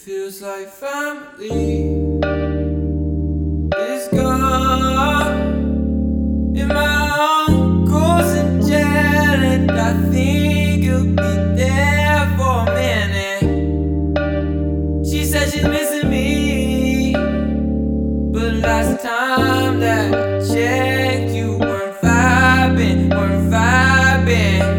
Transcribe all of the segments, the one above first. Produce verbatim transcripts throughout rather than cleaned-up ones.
feels like family is gone, and my uncle's in jail, and I think he'll be there for a minute. She said she's missing me, but last time that I checked, you weren't vibing, weren't vibing.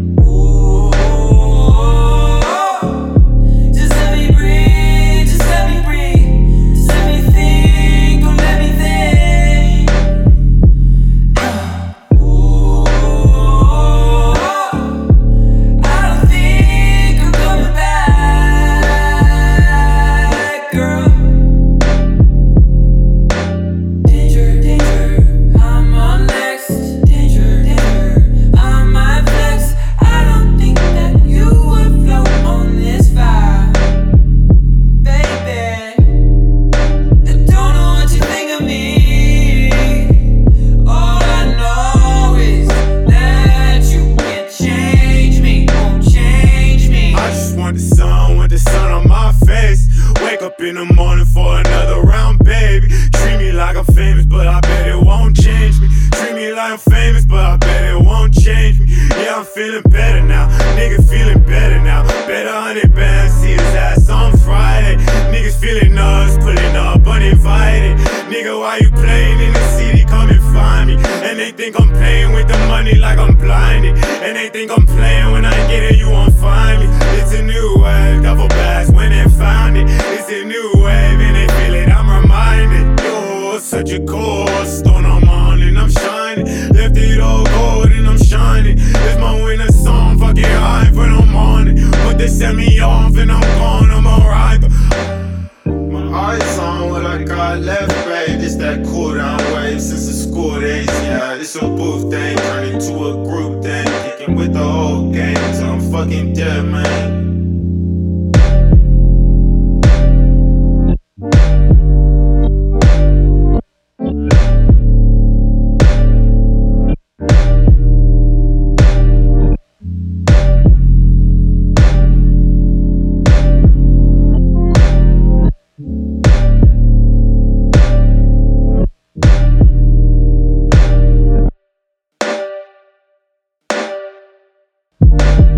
Up in the morning for another round, baby. Treat me like I'm famous, but I bet it won't change me. Treat me like I'm famous, but I bet it won't change me. Yeah, I'm feeling better now. Nigga feeling better now. Bet a hundred bands, see his ass on Friday. Niggas feeling us, pulling up uninvited. Nigga, why you playing in the city? Come and find me. And they think I'm playing with the money like I'm blinded. And they think I'm playing when I get it, you won't find me. It's a new wave, double bass when they found it. It's a new wave and they feel it, I'm reminded. Yo, such a cost on I'm on and I'm shining. Left it all gold and I'm shining. It's my winter song, fuck it high when I'm on it. But they set me off and I'm gone, I'm alright. My eyes on what I got left, babe. It's that cool down wave since the school days, yeah. It's a booth thing, turn into a group thing. Kicking with the whole gang till I'm fucking dead, man. You